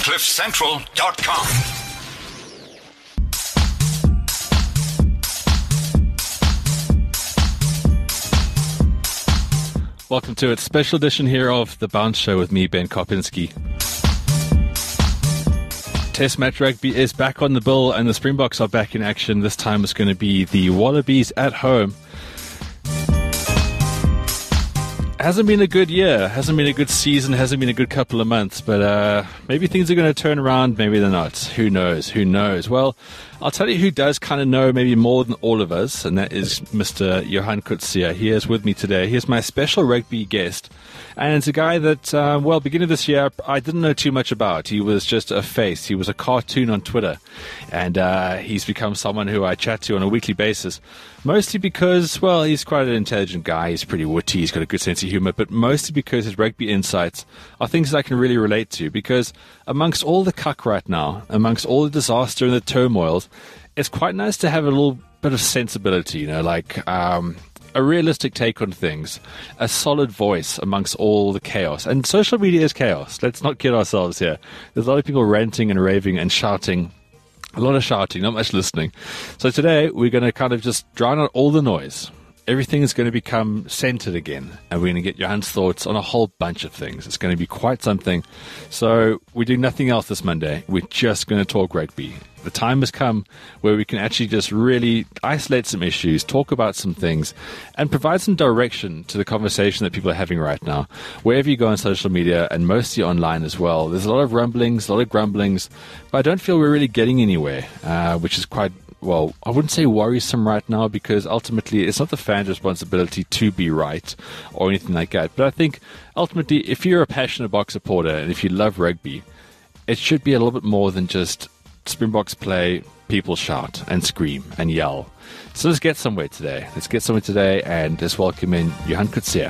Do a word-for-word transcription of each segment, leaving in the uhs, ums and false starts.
cliff central dot com. Welcome to its special edition here of The Bounce Show with me, Ben Kopinski. Test match rugby is back on the bill and the Springboks are back in action. This time it's going to be the Wallabies at home. Hasn't been a good year, hasn't been a good season, hasn't been a good couple of months, but uh, maybe things are going to turn around, maybe they're not. Who knows, who knows? Well, I'll tell you who does kind of know maybe more than all of us, and that is Mister Johan Coetzee. He is with me today. He is my special rugby guest, and it's a guy that, uh, well, beginning of this year, I didn't know too much about. He was just a face. He was a cartoon on Twitter, and uh, he's become someone who I chat to on a weekly basis. Mostly because, well, he's quite an intelligent guy. He's pretty witty. He's got a good sense of humor. But mostly because his rugby insights are things that I can really relate to. Because amongst all the cuck right now, amongst all the disaster and the turmoils, it's quite nice to have a little bit of sensibility, you know, like um, a realistic take on things, a solid voice amongst all the chaos. And social media is chaos. Let's not kid ourselves here. There's a lot of people ranting and raving and shouting. A lot of shouting, not much listening. So today we're going to kind of just drown out all the noise. Everything is going to become centered again. And we're going to get Johan's thoughts on a whole bunch of things. It's going to be quite something. So we do nothing else this Monday. We're just going to talk rugby. The time has come where we can actually just really isolate some issues, talk about some things, and provide some direction to the conversation that people are having right now. Wherever you go on social media, and mostly online as well, there's a lot of rumblings, a lot of grumblings, but I don't feel we're really getting anywhere, uh, which is quite, well, I wouldn't say worrisome right now, because ultimately it's not the fan's responsibility to be right or anything like that. But I think ultimately, if you're a passionate Boks supporter and if you love rugby, it should be a little bit more than just Springboks play, people shout and scream and yell. So let's get somewhere today. Let's get somewhere today and let's welcome in Johan Coetzee.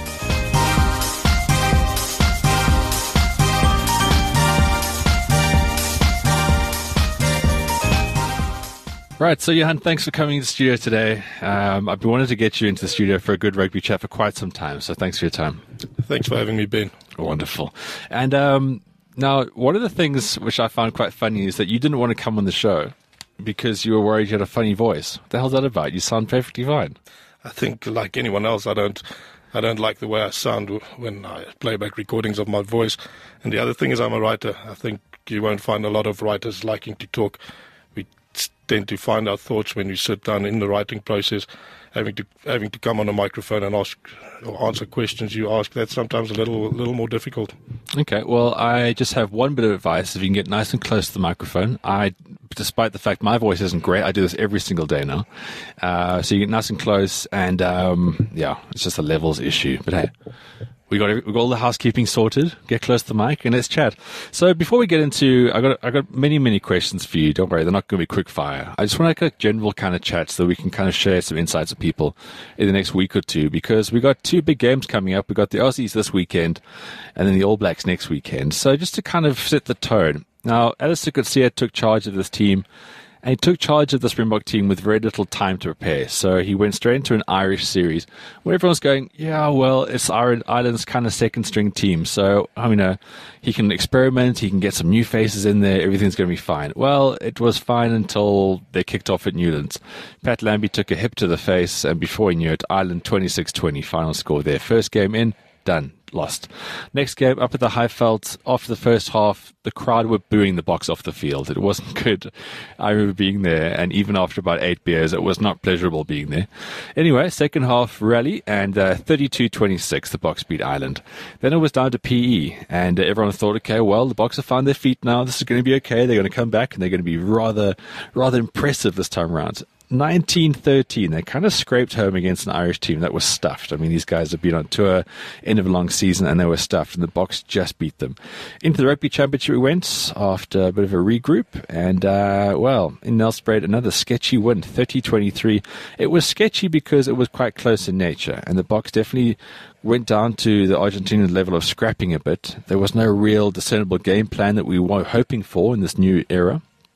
Right, so Johan, thanks for coming to the studio today. Um, I've been wanting to get you into the studio for a good rugby chat for quite some time, so thanks for your time. Thanks for having me, Ben. Wonderful. And um, now, one of the things which I found quite funny is that you didn't want to come on the show because you were worried you had a funny voice. What the hell's that about? You sound perfectly fine. I think, like anyone else, I don't I don't like the way I sound when I play back recordings of my voice. And the other thing is I'm a writer. I think you won't find a lot of writers liking to talk. We tend to find our thoughts when we sit down in the writing process. Having to having to come on a microphone and ask or answer questions you ask, that's sometimes a little a little more difficult. Okay, well, I just have one bit of advice. If you can get nice and close to the microphone, I, despite the fact my voice isn't great, I do this every single day now. Uh, so you get nice and close, and um, yeah, it's just a levels issue. But hey, we got we got all the housekeeping sorted. Get close to the mic and let's chat. So before we get into, I got I got many many questions for you. Don't worry, they're not going to be quick fire. I just want to like a general kind of chat so we can kind of share some insights with people in the next week or two, because we got two big games coming up. We got the Aussies this weekend, and then the All Blacks next weekend. So just to kind of set the tone. Now, Alistair Coetzee took charge of this team. And he took charge of the Springbok team with very little time to prepare. So he went straight into an Irish series where everyone's going, yeah, well, it's Ireland's kind of second string team. So, I mean, uh, he can experiment. He can get some new faces in there. Everything's going to be fine. Well, it was fine until they kicked off at Newlands. Pat Lambie took a hip to the face. And before he knew it, Ireland twenty-six twenty final score there. First game in, done. Lost. Next game up at the Highveld. After the first half, the crowd were booing the Boks off the field. It wasn't good. I remember being there, and even after about eight beers, it was not pleasurable being there. Anyway, second half rally, and uh, thirty-two twenty-six, the Boks beat Ireland. Then it was down to P E, and uh, everyone thought, okay, well, the Boks have found their feet now. This is going to be okay. They're going to come back, and they're going to be rather, rather impressive this time around. nineteen thirteen, they kind of scraped home against an Irish team that was stuffed. I mean, these guys have been on tour, end of a long season, and they were stuffed, and the Boks just beat them. Into the Rugby Championship we went after a bit of a regroup, and, uh, well, in Nelspruit, another sketchy win, thirty twenty-three. It was sketchy because it was quite close in nature, and the Boks definitely went down to the Argentinian level of scrapping a bit. There was no real discernible game plan that we were hoping for in this new era.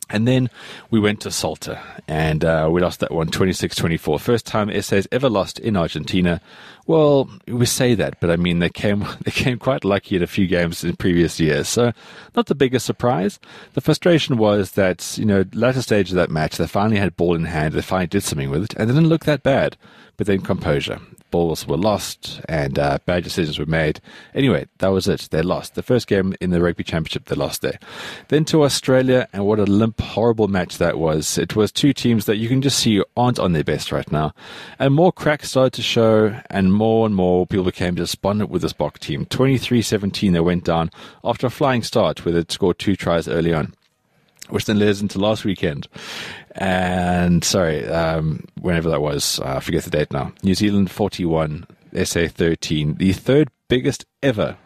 And then we went to Salta, and uh, we lost that one twenty-six twenty-four. First time S A's ever lost in Argentina. Well, we say that, but I mean, they came they came quite lucky in a few games in previous years. So not the biggest surprise. The frustration was that, you know, latter stage of that match, they finally had ball in hand, they finally did something with it, and it didn't look that bad. But then composure. Balls were lost and uh, bad decisions were made. Anyway, that was it. They lost. The first game in the Rugby Championship, they lost there. Then to Australia, and what a limp, horrible match that was. It was two teams that you can just see aren't on their best right now. And more cracks started to show, and more and more people became despondent with this Bok team. twenty-three seventeen, they went down after a flying start where they'd scored two tries early on, which then led us into last weekend. And, sorry, um, whenever that was, uh, I forget the date now. New Zealand forty-one, S A thirteen, the third biggest ever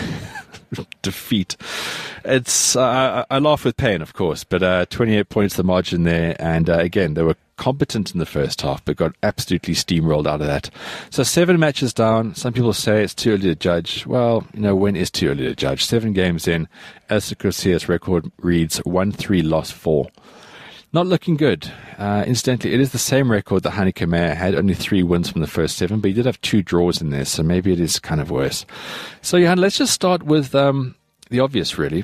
defeat. It's uh, I laugh with pain, of course, but uh, twenty-eight points the margin there. And, uh, again, they were competent in the first half, but got absolutely steamrolled out of that. So seven matches down. Some people say it's too early to judge. Well, you know, when is too early to judge? Seven games in, Alistair Crosier's record reads one three, loss four. Not looking good. Uh, incidentally, it is the same record that Heineke Meyer had, only three wins from the first seven, but he did have two draws in there, so maybe it is kind of worse. So, Johan, let's just start with um, the obvious, really.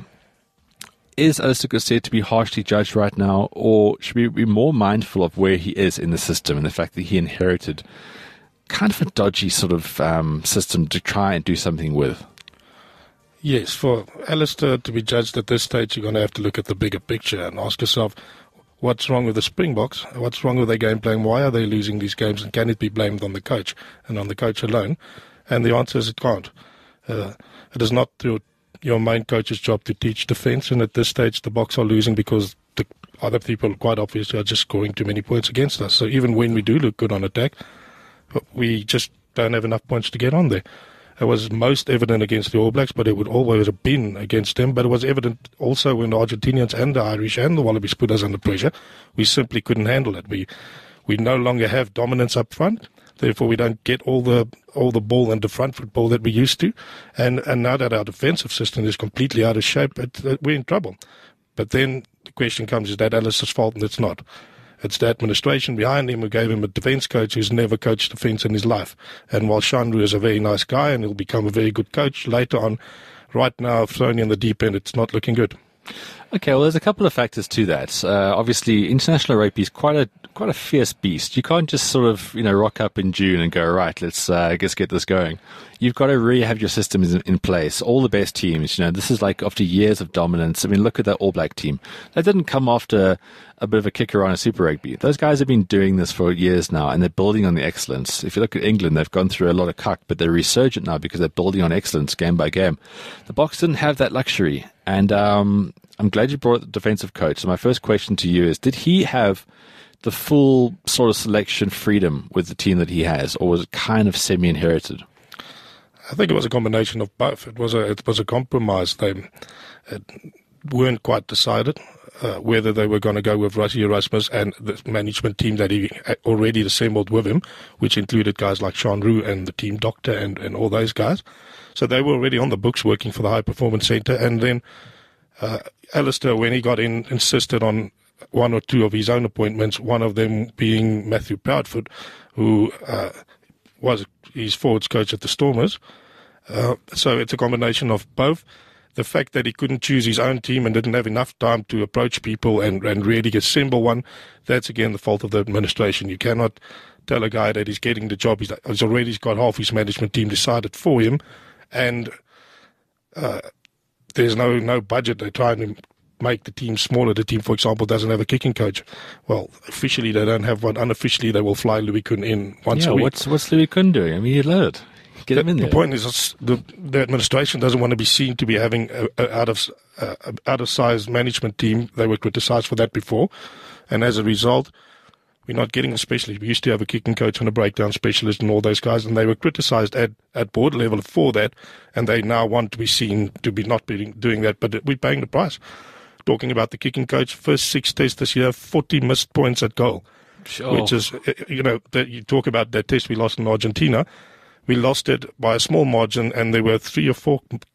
Is Alistair Crosier to be harshly judged right now, or should we be more mindful of where he is in the system and the fact that he inherited kind of a dodgy sort of um, system to try and do something with? Yes, for Alistair to be judged at this stage, you're going to have to look at the bigger picture and ask yourself, what's wrong with the Springboks? What's wrong with their game plan? Why are they losing these games? And can it be blamed on the coach and on the coach alone? And the answer is it can't. Uh, it is not your, your main coach's job to teach defence. And at this stage, the Boks are losing because the other people, quite obviously, are just scoring too many points against us. So even when we do look good on attack, we just don't have enough points to get on there. It was most evident against the All Blacks, but it would always have been against them. But it was evident also when the Argentinians and the Irish and the Wallabies put us under pressure. We simply couldn't handle it. We we no longer have dominance up front. Therefore, we don't get all the all the ball and the front football that we used to. And and now that our defensive system is completely out of shape, it, it, we're in trouble. But then the question comes, is that Alistair's fault? And it's not. It's the administration behind him who gave him a defence coach who's never coached defence in his life. And while Sean Roux is a very nice guy and he'll become a very good coach later on, right now, thrown in the deep end, it's not looking good. Okay, well, there's a couple of factors to that. Uh, obviously, international rugby is quite a quite a fierce beast. You can't just sort of, you know, rock up in June and go, right, let's uh, let's get this going. You've got to really have your systems in, in place. All the best teams, you know, this is like after years of dominance. I mean, look at that All Black team. That didn't come after a bit of a kicker on a Super Rugby. Those guys have been doing this for years now, and they're building on the excellence. If you look at England, they've gone through a lot of cuck, but they're resurgent now because they're building on excellence game by game. The Boks didn't have that luxury, and um, I'm glad you brought the defensive coach. So my first question to you is, did he have the full sort of selection freedom with the team that he has, or was it kind of semi-inherited? I think it was a combination of both. It was a it was a compromise. They it weren't quite decided uh, whether they were going to go with Rassie Erasmus and the management team that he already assembled with him, which included guys like Sean Roux and the team doctor and, and all those guys. So they were already on the books working for the High Performance Centre. And then uh, Alistair, when he got in, insisted on one or two of his own appointments, one of them being Matthew Proudfoot, who uh, was his forwards coach at the Stormers. Uh, so it's a combination of both. The fact that he couldn't choose his own team and didn't have enough time to approach people and, and really assemble one, that's again the fault of the administration. You cannot tell a guy that he's getting the job. He's, he's already got half his management team decided for him, and uh, there's no, no budget. They're trying to make the team smaller. The team, for example, doesn't have a kicking coach. Well, officially they don't have one. Unofficially, they will fly Louis Kuhn in once yeah, a week. What's, what's Louis Kuhn doing? I mean, you let it. Get the, him in there. The point is, the, the administration doesn't want to be seen to be having a, a out of uh, out of size management team. They were criticised for that before, and as a result, we're not getting a specialist. We used to have a kicking coach and a breakdown specialist and all those guys, and they were criticised at, at board level for that, and they now want to be seen to be not be doing that, but we're paying the price. Talking about the kicking coach, first six tests this year, forty missed points at goal, sure. Which is, you know, that you talk about that test we lost in Argentina. We lost it by a small margin, and there were three or four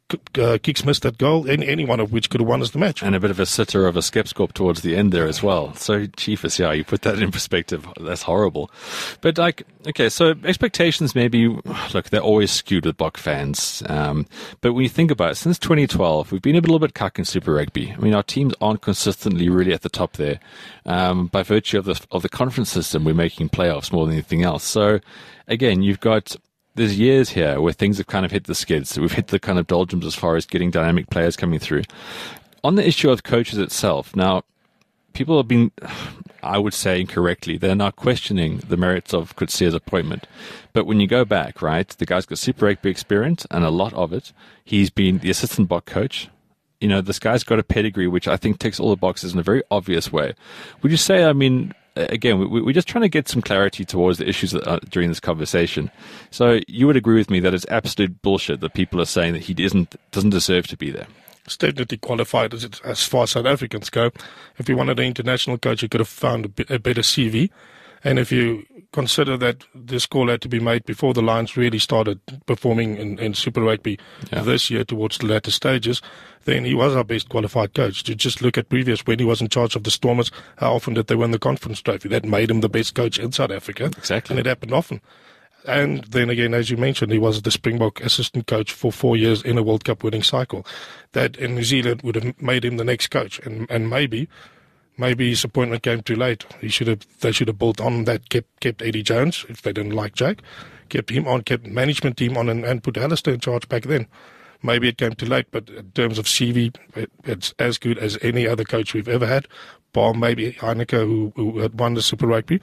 uh, kicks missed that goal, any, any one of which could have won us the match. And a bit of a sitter of a skepscorp towards the end there as well. So, Chiefus, yeah, you put that in perspective. That's horrible. But, like, okay, so expectations maybe, look, they're always skewed with Bok fans. Um, but when you think about it, since twenty twelve, we've been a little bit cuck in Super Rugby. I mean, our teams aren't consistently really at the top there. Um, by virtue of the, of the conference system, we're making playoffs more than anything else. So, again, you've got... There's years here where things have kind of hit the skids. We've hit the kind of doldrums as far as getting dynamic players coming through. On the issue of coaches itself, now, people have been, I would say incorrectly, they're now questioning the merits of Coetzee's appointment. But when you go back, right, the guy's got Super Rugby experience and a lot of it. He's been the assistant Bok coach. You know, this guy's got a pedigree which I think ticks all the boxes in a very obvious way. Would you say, I mean... Again, we, we're just trying to get some clarity towards the issues that are, during this conversation. So you would agree with me that it's absolute bullshit that people are saying that he isn't, doesn't deserve to be there. It's definitely qualified as, as far as South Africans go. If he wanted an international coach, he could have found a, bit, a better C V. And if you consider that this call had to be made before the Lions really started performing in, in Super Rugby yeah. this year towards the latter stages, then he was our best qualified coach. To just look at previous, when he was in charge of the Stormers, how often did they win the conference trophy? That made him the best coach in South Africa. Exactly. And it happened often. And then again, as you mentioned, he was the Springbok assistant coach for four years in a World Cup winning cycle. That in New Zealand would have made him the next coach. And, and maybe... Maybe his appointment came too late. He should have. They should have built on that. Kept kept Eddie Jones if they didn't like Jake. Kept him on. Kept management team on, and, and put Alistair in charge back then. Maybe it came too late. But in terms of C V, it, it's as good as any other coach we've ever had. Bar maybe Heineke, who, who had won the Super Rugby.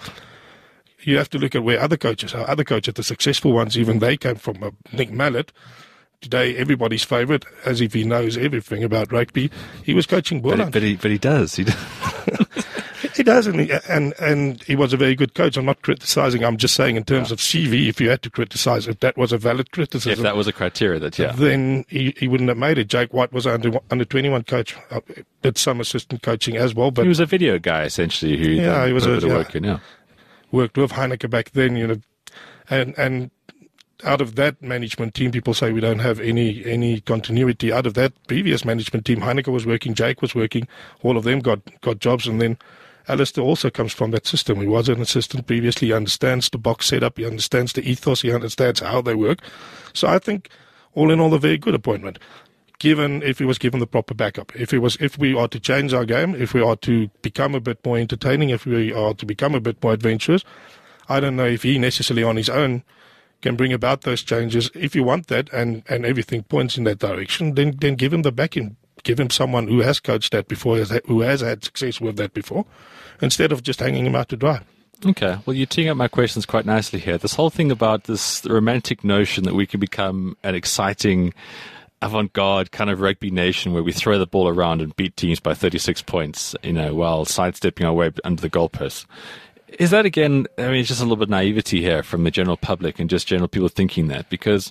You have to look at where other coaches are. Other coaches, the successful ones, even they came from. Uh, Nick Mallett. Today, everybody's favourite, as if he knows everything about rugby. He was coaching Boland. But, but, he, but he does. He does. He does, and he, and and he was a very good coach. I'm not criticising. I'm just saying in terms yeah. of C V, if you had to criticise, if that was a valid criticism. If that was a criteria, that yeah. Then he, he wouldn't have made it. Jake White was under under twenty-one coach, uh, did some assistant coaching as well. But he was a video guy, essentially, who yeah, he was put a, a, a yeah, work in, yeah. Worked with Heineke back then, you know, and and. Out of that management team, people say we don't have any any continuity. Out of that previous management team, Heineke was working, Jake was working, all of them got, got jobs, and then Alistair also comes from that system. He was an assistant previously, he understands the box setup, he understands the ethos, he understands how they work. So I think, all in all, a very good appointment. Given if he was given the proper backup, if it was, if we are to change our game, if we are to become a bit more entertaining, if we are to become a bit more adventurous, I don't know if he necessarily on his own can bring about those changes. If you want that and, and everything points in that direction, then then give him the backing. Give him someone who has coached that before, who has had success with that before, instead of just hanging him out to dry. Okay, well, you're teeing up my questions quite nicely here. This whole thing about this romantic notion that we can become an exciting, avant-garde kind of rugby nation where we throw the ball around and beat teams by thirty-six points, you know, while sidestepping our way under the goalpost. Is that, again, I mean, it's just a little bit of naivety here from the general public and just general people thinking that, because,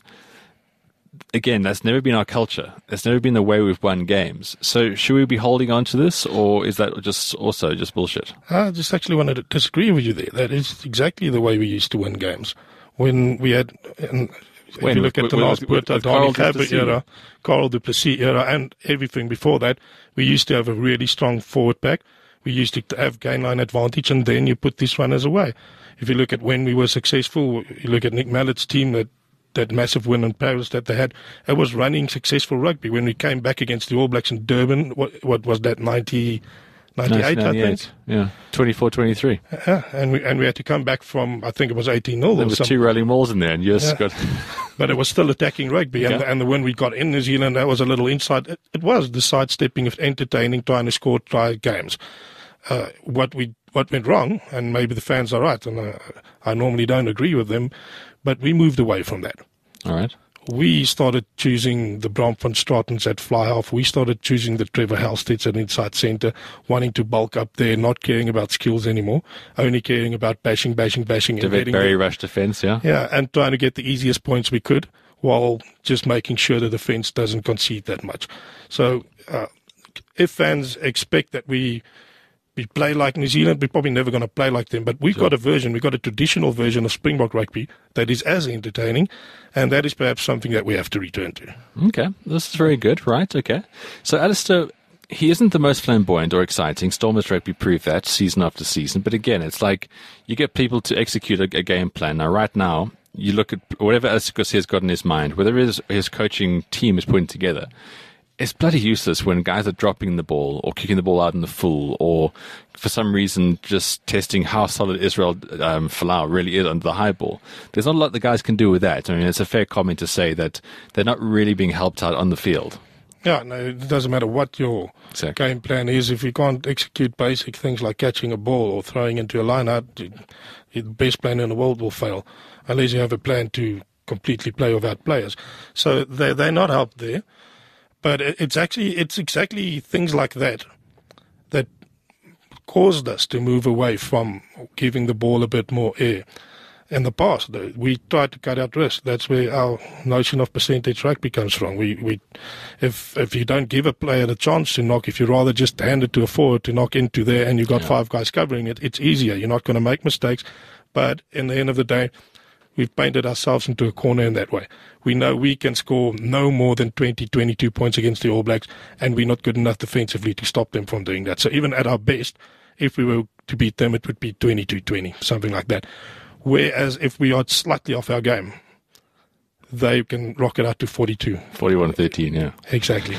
again, that's never been our culture. That's never been the way we've won games. So should we be holding on to this, or is that just also just bullshit? I just actually wanted to disagree with you there. That is exactly the way we used to win games. When we had, and if when, you look at the last Dani Gerber era, Carl du Plessis era, and everything before that, we used to have a really strong forward pack. We used to have gain line advantage, and then you put these runners away. If you look at when we were successful, you look at Nick Mallett's team, that, that massive win in Paris that they had, it was running successful rugby. When we came back against the All Blacks in Durban, what, what was that, ninety, ninety-eight, I think? Yeah, twenty-four twenty-three. Yeah, and we, and we had to come back from, I think it was eighteen nil. There was two rolling mauls in there, and yes, yeah. got... But it was still attacking rugby, and, yeah. the, and the win we got in New Zealand, that was a little inside. It, it was the sidestepping of entertaining, trying to score try games. Uh, what we what went wrong, and maybe the fans are right, and uh, I normally don't agree with them, but we moved away from that. All right. We started choosing the Bram van Stratens at fly half. We started choosing the Trevor Halsteads at inside centre, wanting to bulk up there, not caring about skills anymore, only caring about bashing, bashing, bashing. To very the, rush defence, yeah? Yeah, and trying to get the easiest points we could while just making sure the defence doesn't concede that much. So uh, if fans expect that we we play like New Zealand, we're probably never going to play like them. But we've Sure. got a version, we've got a traditional version of Springbok rugby that is as entertaining, and that is perhaps something that we have to return to. Okay, this is very good, right? Okay. So, Alistair, he isn't the most flamboyant or exciting. Stormers rugby proved that season after season. But again, it's like you get people to execute a, a game plan. Now, right now, you look at whatever Alistair Garcia's got in his mind, whatever his, his coaching team is putting together, it's bloody useless when guys are dropping the ball or kicking the ball out in the full or for some reason just testing how solid Israel um, Folau really is under the high ball. There's not a lot the guys can do with that. I mean, it's a fair comment to say that they're not really being helped out on the field. Yeah, no, it doesn't matter what your Exactly. game plan is. If you can't execute basic things like catching a ball or throwing into a line out, the best plan in the world will fail unless you have a plan to completely play without players. So they're, they're not helped there. But it's actually it's exactly things like that that caused us to move away from giving the ball a bit more air. In the past, though, we tried to cut out risk. That's where our notion of percentage rugby comes from. We, we, if if you don't give a player the chance to knock, if you rather just hand it to a forward to knock into there and you've got Yeah. five guys covering it, it's easier. You're not going to make mistakes. But in the end of the day, we've painted ourselves into a corner in that way. We know we can score no more than twenty, twenty-two points against the All Blacks, and we're not good enough defensively to stop them from doing that. So even at our best, if we were to beat them, it would be twenty-two twenty, something like that. Whereas if we are slightly off our game, they can rock it out to forty-two. forty-one thirteen, yeah. Exactly.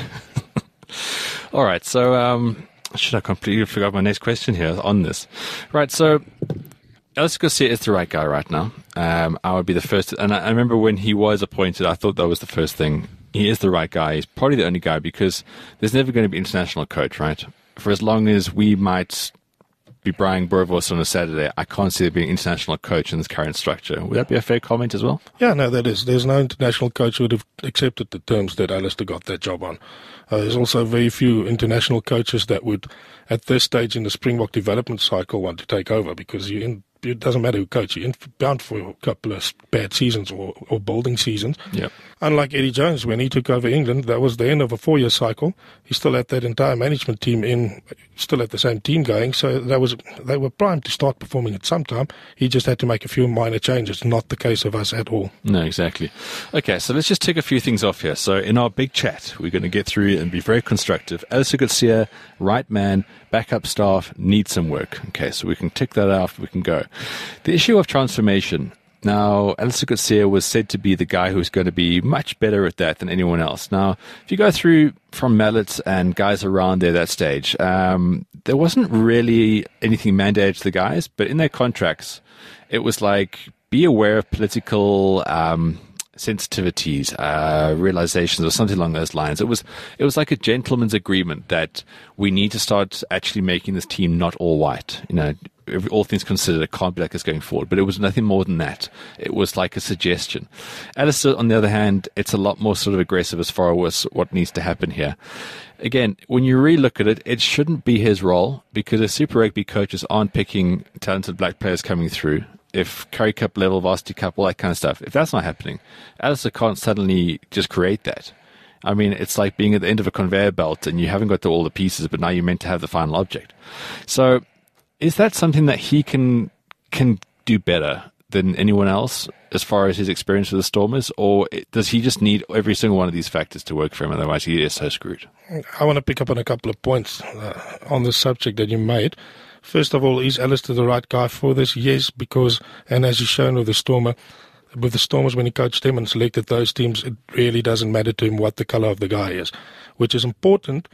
All right, so um, should I completely forgot my next question here on this? Right, so Alistair Garcia is the right guy right now. Um, I would be the first, and I, I remember when he was appointed, I thought that was the first thing. He is the right guy. He's probably the only guy because there's never going to be an international coach, right? For as long as we might be Brian Boervos on a Saturday, I can't see there being an international coach in this current structure. Would that be a fair comment as well? Yeah, no, that is. There's no international coach who would have accepted the terms that Alistair got that job on. Uh, there's also very few international coaches that would, at this stage in the Springbok development cycle, want to take over because you in, it doesn't matter who coach you, you're bound for a couple of bad seasons or, or building seasons. Yep. Unlike Eddie Jones, when he took over England, that was the end of a four-year cycle. He still had that entire management team in, still had the same team going, so that was they were primed to start performing at some time. He just had to make a few minor changes, not the case of us at all. No, exactly. Okay, so let's just tick a few things off here. So in our big chat, we're going to get through and be very constructive. Alistair Garcia, right man, backup staff, need some work. Okay, so we can tick that off, we can go. The issue of transformation. Now, Alistair Garcia was said to be the guy who's going to be much better at that than anyone else. Now, if you go through from Mallett and guys around there that stage, um, there wasn't really anything mandated to the guys, but in their contracts, it was like, be aware of political um, sensitivities, uh, realizations, or something along those lines. It was it was like a gentleman's agreement that we need to start actually making this team not all white. You know, every, all things considered, it can't be like this going forward. But it was nothing more than that. It was like a suggestion. Alistair, on the other hand, it's a lot more sort of aggressive as far as what needs to happen here. Again, when you really look at it, it shouldn't be his role because the Super Rugby coaches aren't picking talented black players coming through. If Currie Cup level, Varsity Cup, all that kind of stuff, if that's not happening, Alistair can't suddenly just create that. I mean, it's like being at the end of a conveyor belt and you haven't got to all the pieces, but now you're meant to have the final object. So is that something that he can can do better than anyone else as far as his experience with the Stormers? Or does he just need every single one of these factors to work for him? Otherwise, he is so screwed. I want to pick up on a couple of points uh, on the subject that you made. First of all, is Alistair the right guy for this? Yes, because, and as he's shown with the Stormer, with the Stormers, when he coached them and selected those teams, it really doesn't matter to him what the color of the guy is, which is important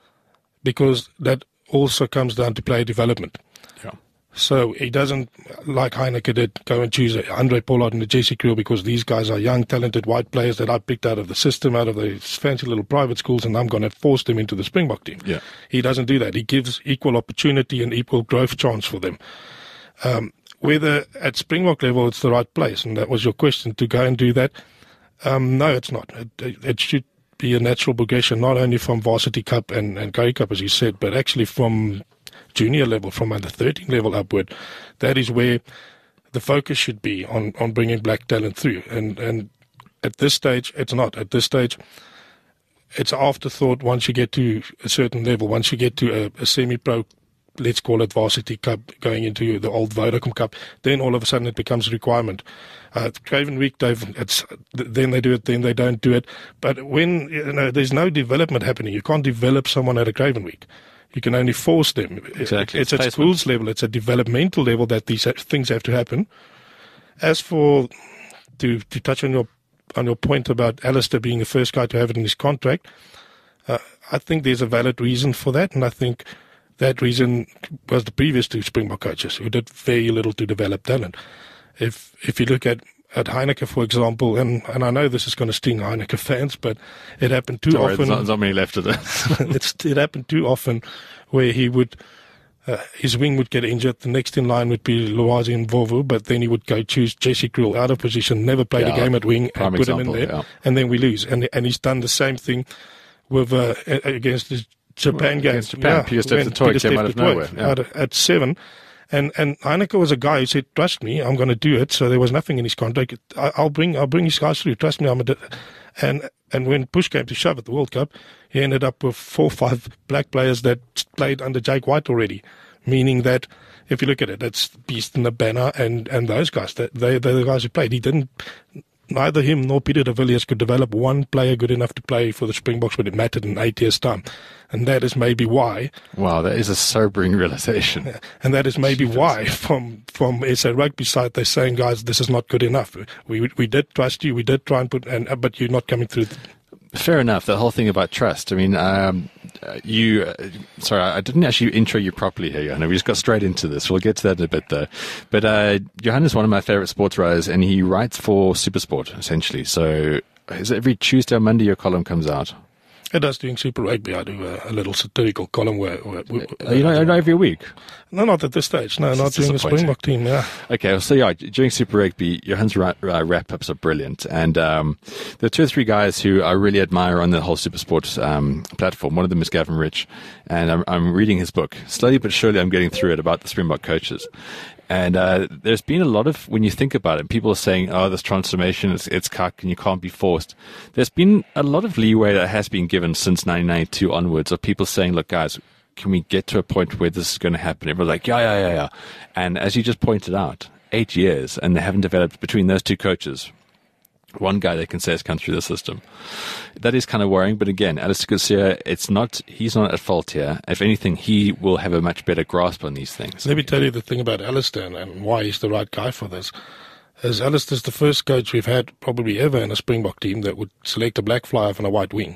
because that also comes down to player development. Yeah. So he doesn't, like Heineke did, go and choose Andre Pollard and the Jesse Kriel because these guys are young, talented white players that I picked out of the system, out of the fancy little private schools, and I'm going to force them into the Springbok team. Yeah. He doesn't do that. He gives equal opportunity and equal growth chance for them. Um, whether at Springbok level it's the right place, and that was your question, to go and do that, um, no, it's not. It, it should be a natural progression, not only from Varsity Cup and, and Currie Cup, as you said, but actually from junior level, from under thirteen level upward. That is where the focus should be on, on bringing black talent through. And, and at this stage, it's not. At this stage, it's an afterthought once you get to a certain level, once you get to a, a semi-pro let's call it Varsity Cup, going into the old Vodacom Cup, then all of a sudden it becomes a requirement. Uh, Craven Week, they've, it's, then they do it, then they don't do it. But when, you know, there's no development happening, you can't develop someone at a Craven Week. You can only force them. Exactly. It's, it's at schools level, it's at developmental level that these things have to happen. As for, to, to touch on your, on your point about Alistair being the first guy to have it in his contract, uh, I think there's a valid reason for that, and I think that reason was the previous two Springbok coaches who did very little to develop talent. If if you look at, at Heineke, for example, and, and I know this is going to sting Heineke fans, but it happened too Sorry, often. There's not, there's not many left of it. it's, it happened too often where he would, uh, his wing would get injured. The next in line would be Loazi and Vovu, but then he would go choose Jesse Kriel out of position, never played Yeah, a game at wing, prime and put example, him in there, yeah. and then we lose. And and he's done the same thing with uh, against the Japan Well, game. against Japan. Peter Steph when the Toy Peter came Steph out of the Toy nowhere, yeah. out of- at seven. And and Heineke was a guy who said, "Trust me, I'm going to do it." So there was nothing in his contract. I, I'll bring I'll bring his guys through. Trust me, I'm a. D-. And and when push came to shove at the World Cup, he ended up with four or five black players that played under Jake White already, meaning that if you look at it, it's Beast and the Banner and and those guys. That they they're the guys who played. He didn't. Neither him nor Peter de Villiers could develop one player good enough to play for the Springboks when it mattered in eight years' time. And that is maybe why. Wow, that is a sobering realization. And that is maybe why from from S A Rugby side they're saying, guys, this is not good enough. We we did trust you, we did try and put, and but you're not coming through. Fair enough. The whole thing about trust. I mean, um, you. Uh, sorry, I didn't actually intro you properly here, Johanna. We just got straight into this. We'll get to that in a bit, though. But uh, Johanna is one of my favorite sports writers, and he writes for Supersport essentially. So, is it every Tuesday or Monday your column comes out? It does doing Super Rugby. I do a, a little satirical column where. where, where Uh, you know, not every week. No, not at this stage. No, not It's doing the disappointing. Springbok team. Yeah. Okay, so yeah, during Super Rugby, Johan's ra- uh, wrap-ups are brilliant. And um, there are two or three guys who I really admire on the whole Supersport um, platform. One of them is Gavin Rich, and I'm, I'm reading his book. Slowly but surely I'm getting through it about the Springbok coaches. And uh, there's been a lot of, when you think about it, people are saying, oh, this transformation, it's, it's cuck and you can't be forced. There's been a lot of leeway that has been given since nineteen ninety-two onwards of people saying, look, guys, can we get to a point where this is going to happen? Everyone's like, yeah, yeah, yeah, yeah. And as you just pointed out, eight years, and they haven't developed between those two coaches. One guy they can say has come through the system. That is kind of worrying, but again, Alistair Garcia, it's not, he's not at fault here. If anything, he will have a much better grasp on these things. Let me tell you the thing about Alistair and, and why he's the right guy for this. Is Alistair's the first coach we've had probably ever in a Springbok team that would select a black fly off and a white wing.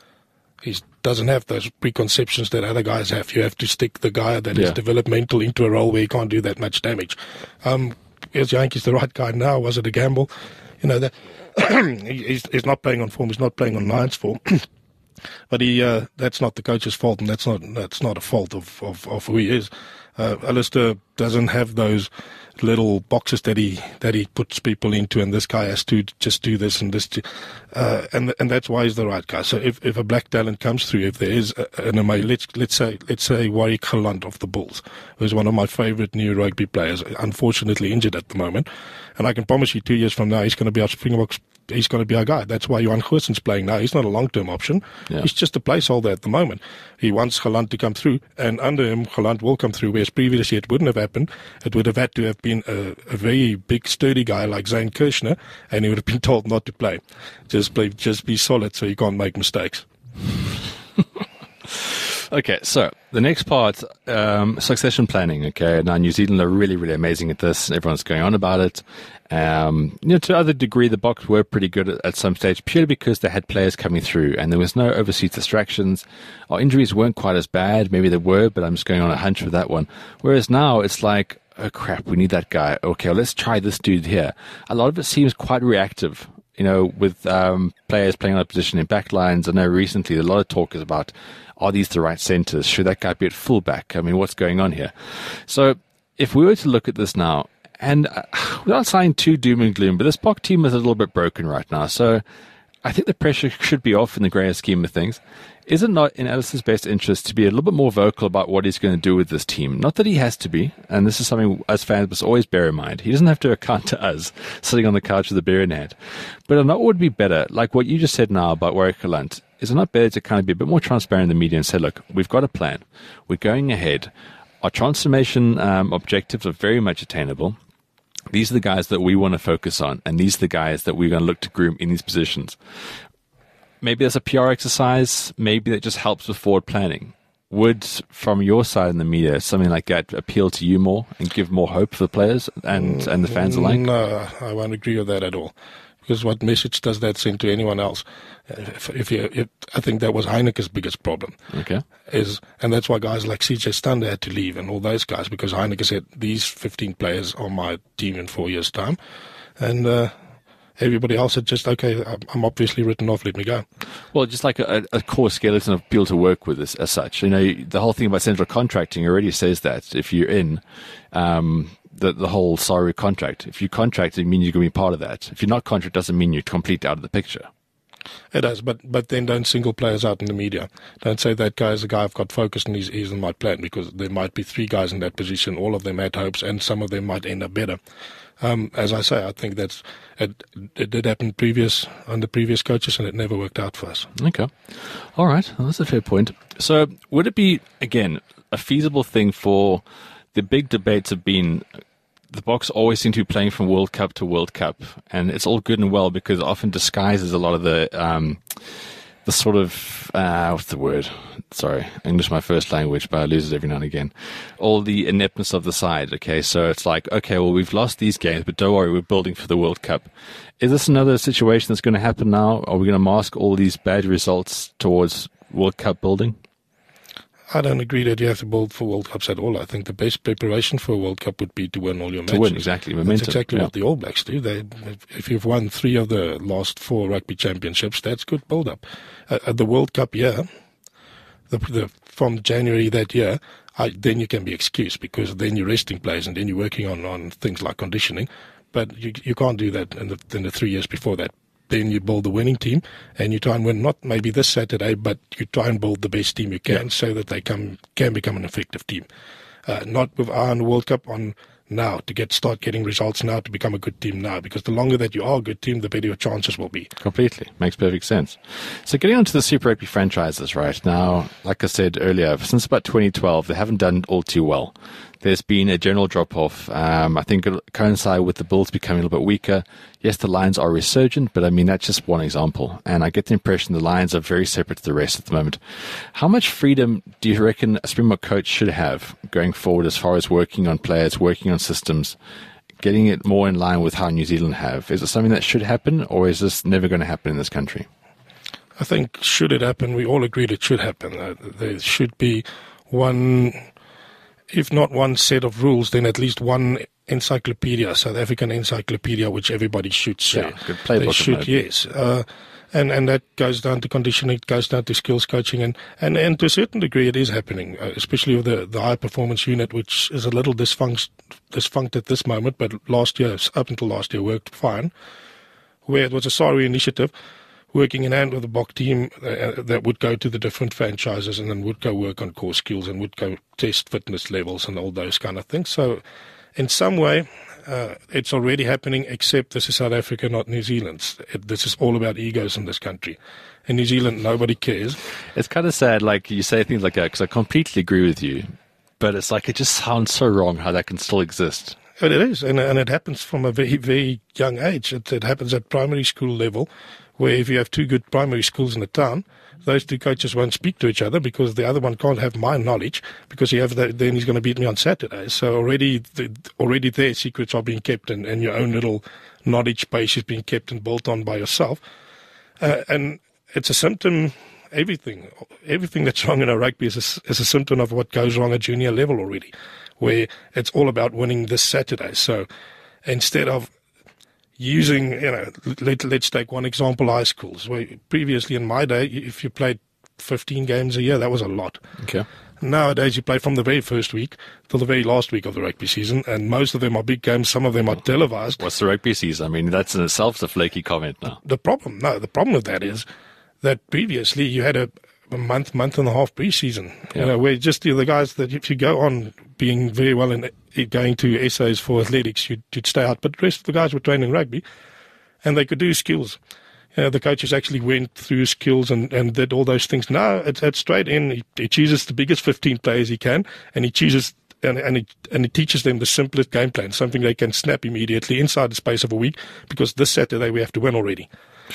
He doesn't have those preconceptions that other guys have. You have to stick the guy that Yeah. is developmental into a role where he can't do that much damage. Um, is Yankees the right guy now? Was it a gamble? You know, that he- he's, he's not playing on form. He's not playing on Lions form. But he, uh, that's not the coach's fault, and that's not that's not a fault of, of, of who he is. Uh, Alistair doesn't have those little boxes that he that he puts people into, and this guy has to just do this and this, to, uh, and and that's why he's the right guy. So if, if a black talent comes through, if there is an Ama, let's let's say let's say Warwick Galant of the Bulls, who's one of my favourite new rugby players, unfortunately injured at the moment, and I can promise you, two years from now, he's going to be our Springboks. He's going to be our guy. That's why Johan Goosen's playing now. He's not a long-term option. Yeah. He's just a placeholder at the moment. He wants Galant to come through, and under him, Galant will come through, whereas previously it wouldn't have happened. It would have had to have been a, a very big, sturdy guy like Zane Kirshner, and he would have been told not to play. Just play, just be solid so you can't make mistakes. Okay, so the next part, um, succession planning. Okay, now New Zealand are really, really amazing at this. Everyone's going on about it. Um, you know, to other degree, the Boks were pretty good at, at some stage, purely because they had players coming through, and there was no overseas distractions. Our injuries weren't quite as bad. Maybe they were, but I'm just going on a hunch with that one. Whereas now it's like, oh crap, we need that guy. Okay, well, let's try this dude here. A lot of it seems quite reactive. You know, with um, players playing out of position in backlines. I know recently a lot of talk is about, are these the right centres? Should that guy be at fullback? I mean, what's going on here? So if we were to look at this now, and uh, without saying too doom and gloom, but this P O C team is a little bit broken right now. So I think the pressure should be off in the grander scheme of things. Is it not in Alistair's best interest to be a little bit more vocal about what he's going to do with this team? Not that he has to be, and this is something as fans must always bear in mind. He doesn't have to account to us sitting on the couch with a beer in hand. But I know it would be better, like what you just said now about Warwick Galant, is it not better to kind of be a bit more transparent in the media and say, look, we've got a plan. We're going ahead. our transformation um, objectives are very much attainable. These are the guys that we want to focus on, and these are the guys that we're going to look to groom in these positions. Maybe that's a P R exercise. Maybe that just helps with forward planning. Would, from your side in the media, something like that appeal to you more and give more hope for the players and, and the fans alike? No, I won't agree with that at all. Because what message does that send to anyone else? If, if, you, if I think that was Heineke's biggest problem. Okay. Is and that's why guys like C J Stander had to leave and all those guys, because Heineke said these fifteen players are my team in four years' time, and uh, everybody else said just okay, I'm obviously written off. Let me go. Well, just like a, a core skeleton of people to work with as, as such. You know, the whole thing about central contracting already says that if you're in. Um, The, the whole Saru contract. If you contract, it means you're going to be part of that. If you're not contract, it doesn't mean you're completely out of the picture. It does, but but then don't single players out in the media. Don't say that guy is the guy I've got focused and he's, he's in my plan, because there might be three guys in that position. All of them had hopes, and some of them might end up better. Um, as I say, I think that's it, it did happen previous under previous coaches, and it never worked out for us. Okay. All right. Well, that's a fair point. So would it be, again, a feasible thing for... The big debates have been the Boks always seem to be playing from World Cup to World Cup, and it's all good and well because it often disguises a lot of the um, the sort of uh, what's the word? Sorry, English my first language, but I lose it every now and again. All the ineptness of the side. Okay, so it's like, okay, well we've lost these games, but don't worry, we're building for the World Cup. Is this another situation that's going to happen now? Are we going to mask all these bad results towards World Cup building? I don't agree that you have to build for World Cups at all. I think the best preparation for a World Cup would be to win all your matches. To win, exactly. Momentum. That's exactly yeah. what the All Blacks do. They, if you've won three of the last four rugby championships, that's good build-up. Uh, at the World Cup year, the, the, from January that year, I, then you can be excused because then you're resting players and then you're working on, on things like conditioning. But you you can't do that in the, in the three years before that. Then you build the winning team, and you try and win not maybe this Saturday, but you try and build the best team you can, yeah. so that they come can become an effective team. Uh, not with our on the World Cup on now to get start getting results now to become a good team now, because the longer that you are a good team, the better your chances will be. Completely. Makes perfect sense. So getting on to the Super Rugby franchises right now, like I said earlier, since about twenty twelve, they haven't done all too well. There's been a general drop-off. Um, I think it coincide with the Bulls becoming a little bit weaker. Yes, the Lions are resurgent, but I mean, that's just one example. And I get the impression the Lions are very separate to the rest at the moment. How much freedom do you reckon a Springbok coach should have going forward as far as working on players, working on systems, getting it more in line with how New Zealand have? Is it something that should happen, or is this never going to happen in this country? I think should it happen, we all agreed it should happen. Uh, there should be one... If not one set of rules, then at least one encyclopedia, South African encyclopedia, which everybody should share. Yeah, good playbook. They should, yes. Uh, and, and that goes down to conditioning, it goes down to skills coaching, and, and, and to a certain degree it is happening, uh, especially with the, the high-performance unit, which is a little dysfunct, dysfunct at this moment, but last year, up until last year, worked fine, where it was a sorry initiative, working in hand with the Bok team uh, that would go to the different franchises and then would go work on core skills and would go test fitness levels and all those kind of things. So in some way, uh, it's already happening, except this is South Africa, not New Zealand. It, this is all about egos in this country. In New Zealand, nobody cares. It's kind of sad, like you say things like that, because I completely agree with you, but it's like it just sounds so wrong how that can still exist. But it is, and, and it happens from a very, very young age. It, it happens at primary school level, where if you have two good primary schools in the town, those two coaches won't speak to each other because the other one can't have my knowledge because he have the, then he's going to beat me on Saturday. So already the, already their secrets are being kept, and, and your own little knowledge base is being kept and built on by yourself. Uh, and it's a symptom, everything, everything that's wrong in a rugby is a, is a symptom of what goes wrong at junior level already, where it's all about winning this Saturday. So instead of using, you know, let, let's take one example, high schools, where previously in my day, if you played fifteen games a year, that was a lot. Okay. Nowadays, you play from the very first week till the very last week of the rugby season, and most of them are big games, some of them are televised. What's the rugby season? I mean, that's in itself a flaky comment now. The problem, no, the problem with that is that previously you had a, a month, month and a half pre-season, yeah. you know, where just you know, the guys that if you go on being very well in going to S As for athletics, you'd, you'd stay out. But the rest of the guys were training rugby, and they could do skills. You know, the coaches actually went through skills and, and did all those things. Now it's, it's straight in. He, he chooses the biggest fifteen players he can, and he chooses and and it, and it teaches them the simplest game plan, something they can snap immediately inside the space of a week, because this Saturday we have to win already.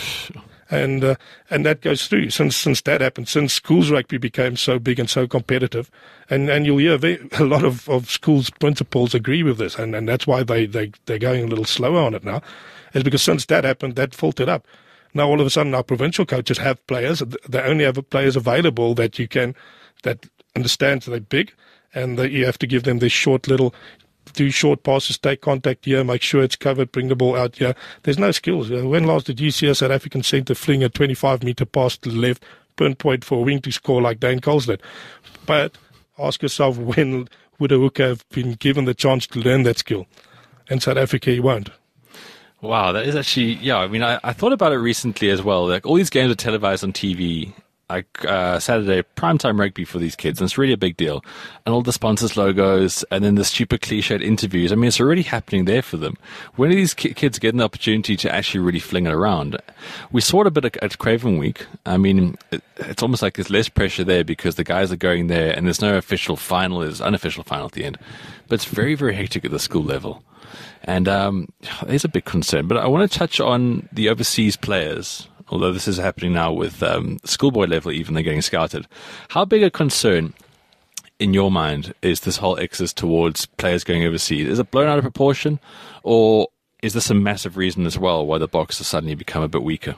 And uh, and that goes through since since that happened, since schools rugby became so big and so competitive, and and you'll hear very, a lot of, of schools principals agree with this, and, and that's why they they they're going a little slower on it now, is because since that happened, that faltered up. Now all of a sudden our provincial coaches have players; they only have players available that you can that understand they're big, and that you have to give them this short little. Do short passes, take contact here, make sure it's covered, bring the ball out here. There's no skills. When last did you see a South African centre fling a twenty-five metre pass to the left, pinpoint for a wing to score like Dane Coles did? But ask yourself, when would a hooker have been given the chance to learn that skill? In South Africa, he won't. Wow, that is actually, yeah, I mean, I, I thought about it recently as well. Like, all these games are televised on T V. Like uh, Saturday, primetime rugby for these kids, and it's really a big deal. And all the sponsors' logos, and then the stupid cliched interviews. I mean, it's already happening there for them. When are these ki- kids getting the opportunity to actually really fling it around? We saw it a bit at, at Craven Week. I mean, it, it's almost like there's less pressure there because the guys are going there, and there's no official final, there's unofficial final at the end. But it's very, very hectic at the school level. And um, there's a big concern. But I want to touch on the overseas players, although this is happening now with um, schoolboy level, even they're getting scouted. How big a concern, in your mind, is this whole exodus towards players going overseas? Is it blown out of proportion, or is this a massive reason as well why the Boks has suddenly become a bit weaker?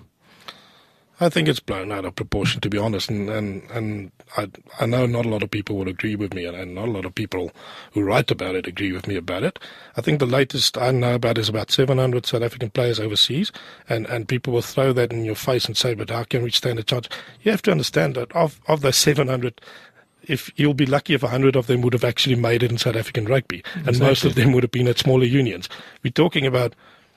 I think it's blown out of proportion, to be honest, and and, and I I know not a lot of people would agree with me, and, and not a lot of people who write about it agree with me about it. I think the latest I know about is about seven hundred South African players overseas, and, and people will throw that in your face and say, but how can we stand a chance? You have to understand that of, of those seven hundred, if you'll be lucky if one hundred of them would have actually made it in South African rugby, exactly. And most of them would have been at smaller unions. We're talking about,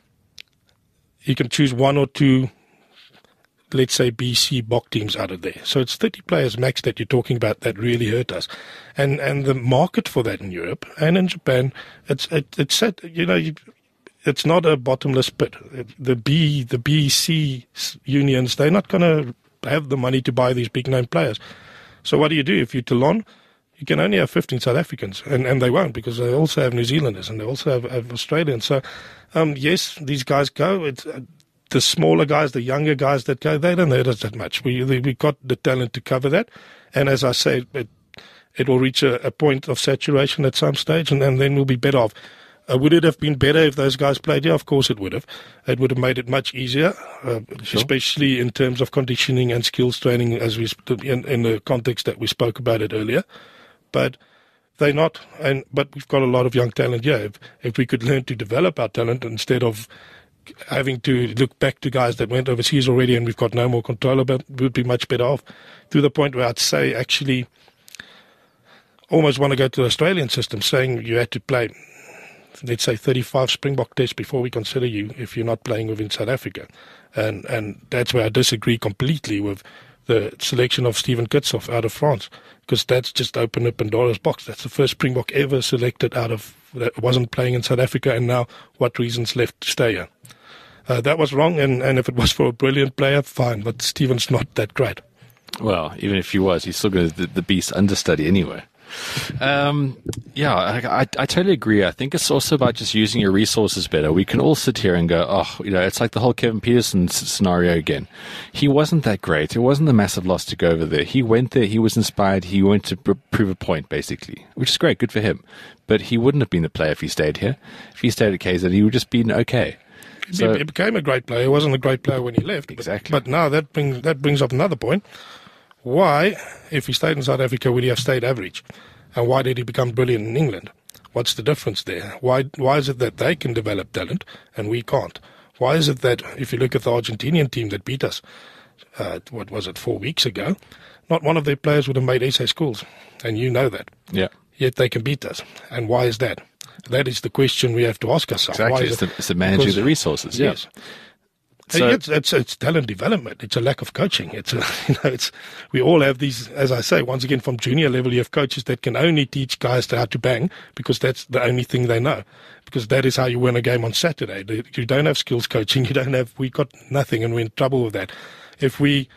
you can choose one or two, let's say, B C Bok teams out of there. So it's thirty players max that you're talking about that really hurt us. And and the market for that in Europe and in Japan, it's it, it's set, you know, you, it's not a bottomless pit. The B, the B C unions, they're not going to have the money to buy these big name players. So what do you do? If you're Toulon, you can only have fifteen South Africans, and, and they won't, because they also have New Zealanders and they also have, have Australians. So, um, yes, these guys go. It's, uh, the smaller guys, the younger guys that go, they don't hurt us that much. We we got the talent to cover that, and as I say, it, it will reach a, a point of saturation at some stage, and, and then we'll be better off. Uh, would it have been better if those guys played? Yeah, of course it would have. It would have made it much easier, uh, sure. Especially in terms of conditioning and skills training, as we in, in the context that we spoke about it earlier. But they're not, and but we've got a lot of young talent here. If, if we could learn to develop our talent instead of having to look back to guys that went overseas already and we've got no more control about, we would be much better off, to the point where I'd say actually almost want to go to the Australian system, saying you had to play, let's say, thirty-five Springbok tests before we consider you if you're not playing within South Africa. And and that's where I disagree completely with the selection of Steven Kitshoff out of France, because that's just opened up Pandora's box. That's the first Springbok ever selected out of that wasn't playing in South Africa, and now what reasons left to stay here? Uh, that was wrong, and, and if it was for a brilliant player, fine, but Steven's not that great. Well, even if he was, he's still going to the, the beast understudy anyway. Um, yeah, I, I, I totally agree. I think it's also about just using your resources better. We can all sit here and go, oh, you know, it's like the whole Kevin Peterson scenario again. He wasn't that great. It wasn't a massive loss to go over there. He went there. He was inspired. He went to pr- prove a point, basically, which is great. Good for him. But he wouldn't have been the player if he stayed here. If he stayed at K Z, he would just been okay. So, he became a great player. He wasn't a great player when he left. Exactly. But, but now that, bring, that brings up another point. Why, if he stayed in South Africa, would he have stayed average? And why did he become brilliant in England? What's the difference there? Why why is it that they can develop talent and we can't? Why is it that if you look at the Argentinian team that beat us, uh, what was it, four weeks ago, not one of their players would have made S A schools, and you know that. Yeah. Yet they can beat us. And why is that? That is the question we have to ask ourselves. Exactly. Why it's, is the, it? it's the managing of the resources. Yeah. Yes. So, it's, it's it's talent development. It's a lack of coaching. It's a, you know it's we all have these, as I say, once again from junior level you have coaches that can only teach guys how to bang because that's the only thing they know. Because that is how you win a game on Saturday. You don't have skills coaching. You don't have. We got nothing, and we're in trouble with that. If we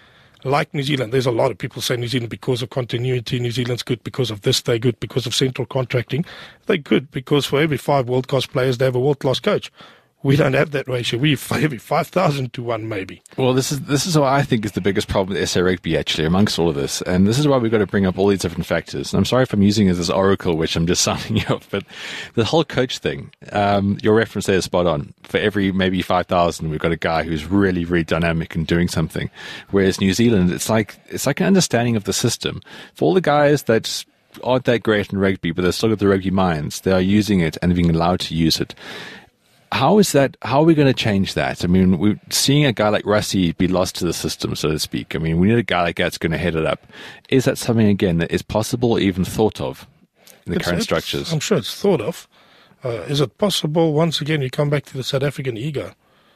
like New Zealand, there's a lot of people say New Zealand because of continuity, New Zealand's good because of this, they're good because of central contracting. They're good because for every five world-class players, they have a world-class coach. We don't have that ratio. We have every five thousand to one, maybe. Well, this is this is what I think is the biggest problem with S A Rugby, actually, amongst all of this. And this is why we've got to bring up all these different factors. And I'm sorry if I'm using it as oracle, which I'm just sounding you off, but the whole coach thing, um, your reference there is spot on. For every maybe five thousand, we've got a guy who's really, really dynamic and doing something. Whereas New Zealand, it's like it's like an understanding of the system. For all the guys that aren't that great in rugby, but they've still got the rugby minds, they are using it and being allowed to use it. How is that? How are we going to change that? I mean, we're seeing a guy like Rassie be lost to the system, so to speak. I mean, we need a guy like that's going to head it up. Is that something, again, that is possible or even thought of in the It's- current it's- structures? I'm sure it's thought of. Uh, is it possible? Once again, you come back to the South African ego.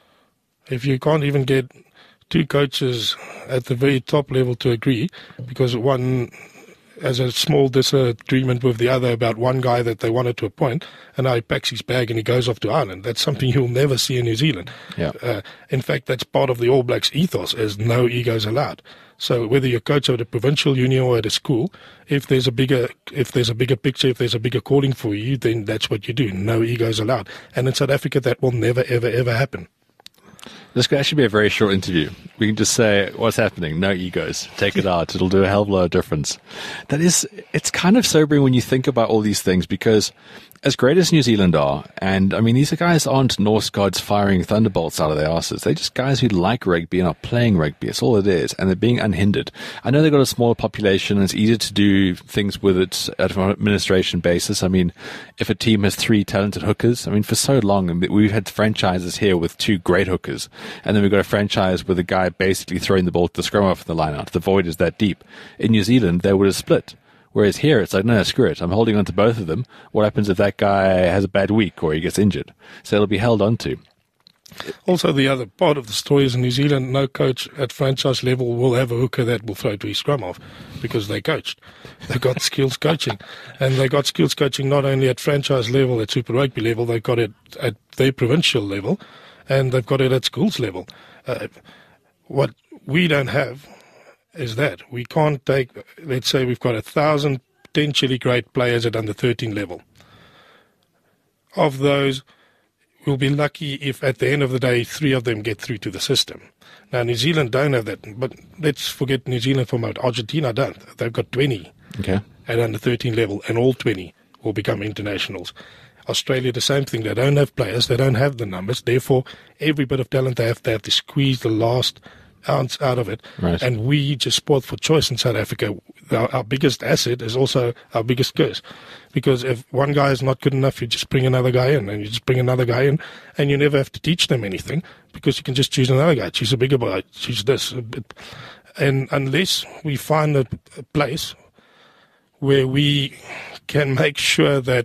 If you can't even get two coaches at the very top level to agree, because one has a small disagreement with the other about one guy that they wanted to appoint, and now he packs his bag and he goes off to Ireland. That's something you'll never see in New Zealand. Yeah. Uh, in fact, that's part of the All Blacks ethos, is no egos allowed. So whether you're coach at a provincial union or at a school, if there's a bigger, if there's a bigger picture, if there's a bigger calling for you, then that's what you do. No egos allowed. And in South Africa, that will never, ever, ever happen. This could actually be a very short interview. We can just say, what's happening? No egos. Take it out. It'll do a hell of a lot of difference. That is, it's kind of sobering when you think about all these things, because as great as New Zealand are, and I mean, these guys aren't Norse gods firing thunderbolts out of their asses. They're just guys who like rugby and are playing rugby. It's all it is. And they're being unhindered. I know they've got a smaller population and it's easier to do things with it at an administration basis. I mean, if a team has three talented hookers, I mean, for so long, and we've had franchises here with two great hookers. And then we've got a franchise with a guy basically throwing the ball to the scrum off the line out. The void is that deep. In New Zealand, they would have split. Whereas here, it's like, no, screw it. I'm holding on to both of them. What happens if that guy has a bad week or he gets injured? So it'll be held on to. Also, the other part of the story is in New Zealand, no coach at franchise level will have a hooker that will throw to his scrum off because they coached. They got skills coaching. And they got skills coaching not only at franchise level, at Super Rugby level, they got it at their provincial level, and they've got it at schools level. Uh, what we don't have is that. We can't take, let's say we've got a thousand potentially great players at under thirteen level. Of those, we'll be lucky if at the end of the day, three of them get through to the system. Now, New Zealand don't have that, but let's forget New Zealand for a moment. Argentina don't. They've got twenty Okay. at under thirteen level, and all twenty will become internationals. Australia, the same thing. They don't have players. They don't have the numbers. Therefore, every bit of talent they have, they have to squeeze the last ounce out of it. Right. And we just sport for choice in South Africa. Our, our biggest asset is also our biggest curse. Because if one guy is not good enough, you just bring another guy in, and you just bring another guy in, and you never have to teach them anything, because you can just choose another guy, choose a bigger boy, choose this. And unless we find a, a place where we can make sure that,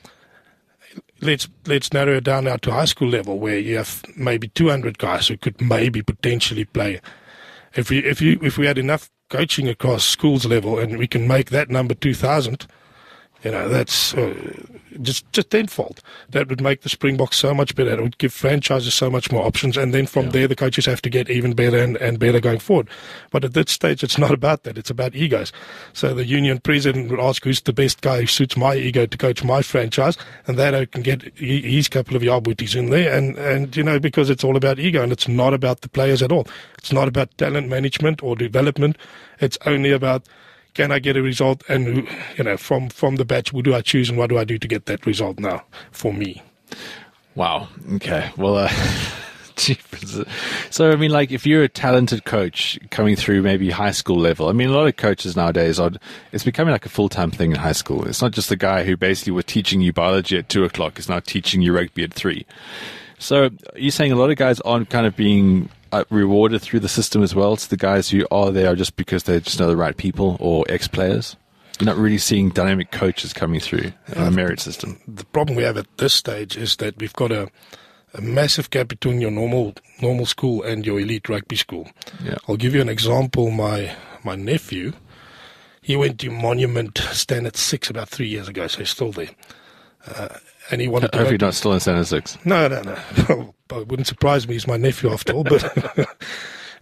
let's let's narrow it down now to high school level, where you have maybe two hundred guys who could maybe potentially play. If we if you if we had enough coaching across schools level, and we can make that number two thousand, you know, that's uh, just just tenfold. That would make the Springboks so much better. It would give franchises so much more options, and then from Yeah. there the coaches have to get even better and, and better going forward. But at that stage, it's not about that. It's about egos. So the union president would ask, who's the best guy who suits my ego to coach my franchise, and that I can get he- his couple of yardbooties in there, and, and you know, because it's all about ego, and it's not about the players at all. It's not about talent management or development. It's only about, can I get a result? And, who, you know, from, from the batch, who do I choose and what do I do to get that result now for me? Wow. Okay. Well, uh, jeepers. So, I mean, like, if you're a talented coach coming through maybe high school level, I mean, a lot of coaches nowadays are, it's becoming like a full-time thing in high school. It's not just the guy who basically was teaching you biology at two o'clock is now teaching you rugby at three. So, you're saying a lot of guys aren't kind of being uh, rewarded through the system as well? It's the guys who are there just because they just know the right people or ex-players? You're not really seeing dynamic coaches coming through in a merit system. The problem we have at this stage is that we've got a, a massive gap between your normal normal school and your elite rugby school. Yeah. I'll give you an example. My my nephew, he went to Monument Standard Six about three years ago, so he's still there. Uh, and he wanted to Hopefully go not still in Standard Six. No, no, no. It wouldn't surprise me. He's my nephew after all. But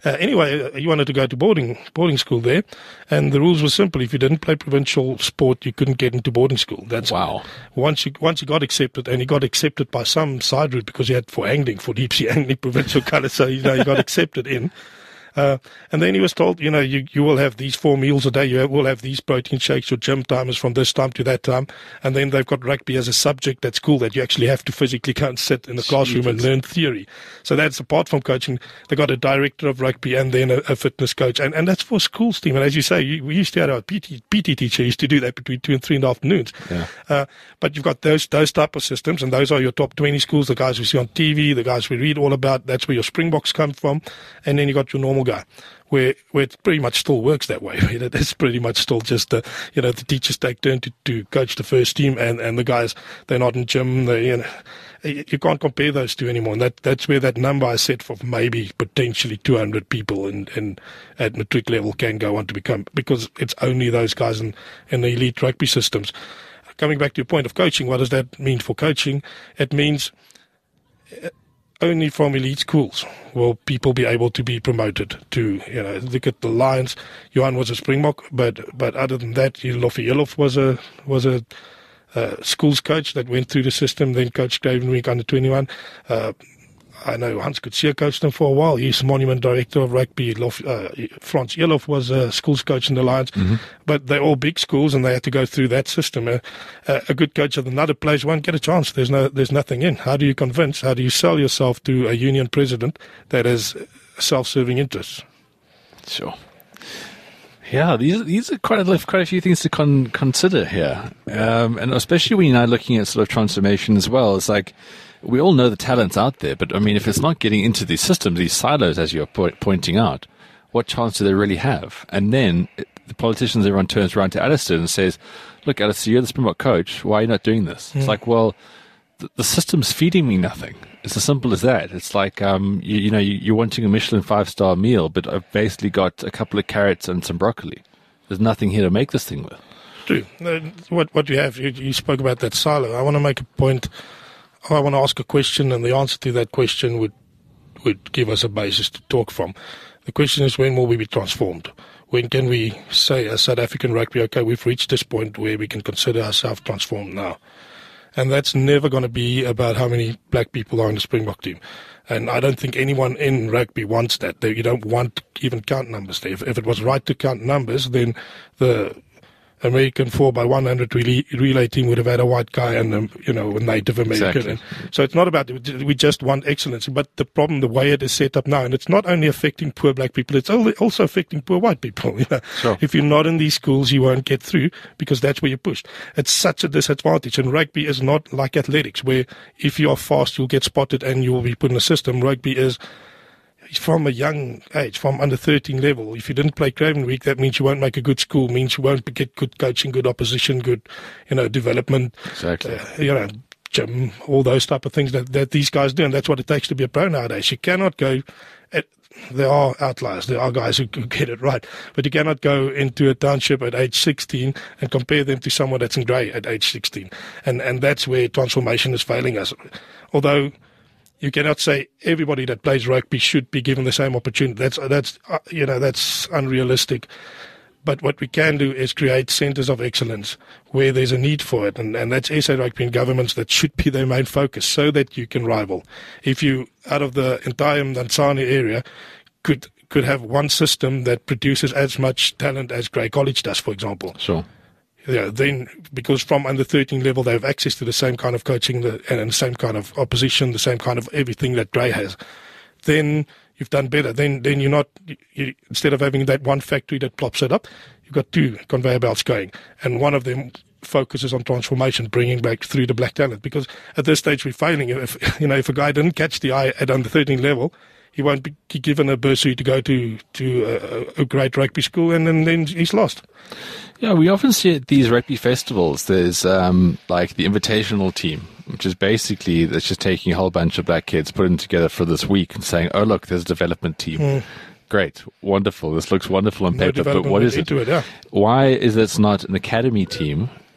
Uh, anyway, uh, he wanted to go to boarding boarding school there, and the rules were simple. If you didn't play provincial sport, you couldn't get into boarding school. That's wow. Once you once you got accepted, and he got accepted by some side route because he had for angling, for deep sea angling, provincial colours, so you know he got accepted in. Uh, and then he was told, you know, you, you will have these four meals a day. You will have these protein shakes. Your gym time is from this time to that time. And then they've got rugby as a subject at school that you actually have to physically go and sit in the classroom and learn theory. So that's apart from coaching. They got a director of rugby and then a, a fitness coach. And, and that's for schools team. And as you say, you, we used to have our P T, P T teacher used to do that between two and three in the afternoons. Yeah. Uh, but you've got those, those type of systems, and those are your top twenty schools, the guys we see on T V, the guys we read all about. That's where your Springboks come from. And then you got your normal guy. Where, where it pretty much still works that way. It's pretty much still just, uh, you know, the teachers take turn to, to coach the first team, and, and the guys, they're not in gym. They, you know, you can't compare those two anymore. And that, that's where that number I set for maybe potentially two hundred people in, in, at matric level can go on to become, because it's only those guys in, in the elite rugby systems. Coming back to your point of coaching, what does that mean for coaching? It means only from elite schools will people be able to be promoted to, you know, look at the Lions. Johan was a Springbok, but but other than that, Lofi Elof was a was a uh, schools coach that went through the system, then coached Gravenweek under twenty-one. Uh, I know Hans Kutsia coached them for a while. He's Monument Director of Rugby. Lof, uh, Frans Elof was a schools coach in the Lions. Mm-hmm. But they're all big schools, and they had to go through that system. Uh, uh, a good coach of another place won't get a chance. There's no, there's nothing in. How do you convince? How do you sell yourself to a union president that has self-serving interests? Sure. Yeah, these these are quite a, quite a few things to con- consider here, um, and especially when you're now looking at sort of transformation as well. It's like, we all know the talent's out there, but I mean, if it's not getting into these systems, these silos, as you're po- pointing out, what chance do they really have? And then it, the politicians, everyone turns around to Alistair and says, look, Alistair, you're the Springbok coach. Why are you not doing this? Mm. It's like, well, the, the system's feeding me nothing. It's as simple as that. It's like, um, you, you know, you, you're wanting a Michelin five-star meal, but I've basically got a couple of carrots and some broccoli. There's nothing here to make this thing with. True. Uh, what, what you have, you, you spoke about that silo. I want to make a point. I want to ask a question, and the answer to that question would would give us a basis to talk from. The question is, when will we be transformed? When can we say as South African rugby, okay, we've reached this point where we can consider ourselves transformed now? And that's never going to be about how many black people are in the Springbok team. And I don't think anyone in rugby wants that. They, you don't want to even count numbers there. If, if it was right to count numbers, then the American four by one hundred relay, relay team would have had a white guy and a, you know, a Native American. Exactly. And so it's not about, we just want excellence. But the problem, the way it is set up now, and it's not only affecting poor black people, it's also affecting poor white people. You know? Sure. If you're not in these schools, you won't get through, because that's where you're pushed. It's such a disadvantage. And rugby is not like athletics, where if you are fast, you'll get spotted and you will be put in a system. Rugby is from a young age, from under thirteen level. If you didn't play Craven Week, that means you won't make a good school, means you won't get good coaching, good opposition, good, you know, development. Exactly. Uh, you know, gym, all those type of things that, that these guys do, and that's what it takes to be a pro nowadays. You cannot go, at, there are outliers, there are guys who can get it right, but you cannot go into a township at age sixteen and compare them to someone that's in grey at age sixteen. And, and that's where transformation is failing us. Although you cannot say everybody that plays rugby should be given the same opportunity. That's, that's uh, you know, that's unrealistic. But what we can do is create centres of excellence where there's a need for it. And, and that's S A Rugby and governments, that should be their main focus, so that you can rival. If you, out of the entire Mdantsane area, could could have one system that produces as much talent as Grey College does, for example. Sure. Yeah, then, because from under thirteen level, they have access to the same kind of coaching the, and the same kind of opposition, the same kind of everything that Grey has, then you've done better. Then then you're not, you, instead of having that one factory that plops it up, you've got two conveyor belts going. And one of them focuses on transformation, bringing back through the black talent. Because at this stage, we're failing. If, you know, if a guy didn't catch the eye at under thirteen level, he won't be given a bursary to go to, to a, a great rugby school, and, and then he's lost. Yeah, we often see at these rugby festivals, there's um, like the invitational team, which is basically, that's just taking a whole bunch of black kids, putting them together for this week and saying, oh, look, there's a development team. Mm. Great, wonderful. This looks wonderful on No paper, but what is it? it yeah. Why is it not an academy team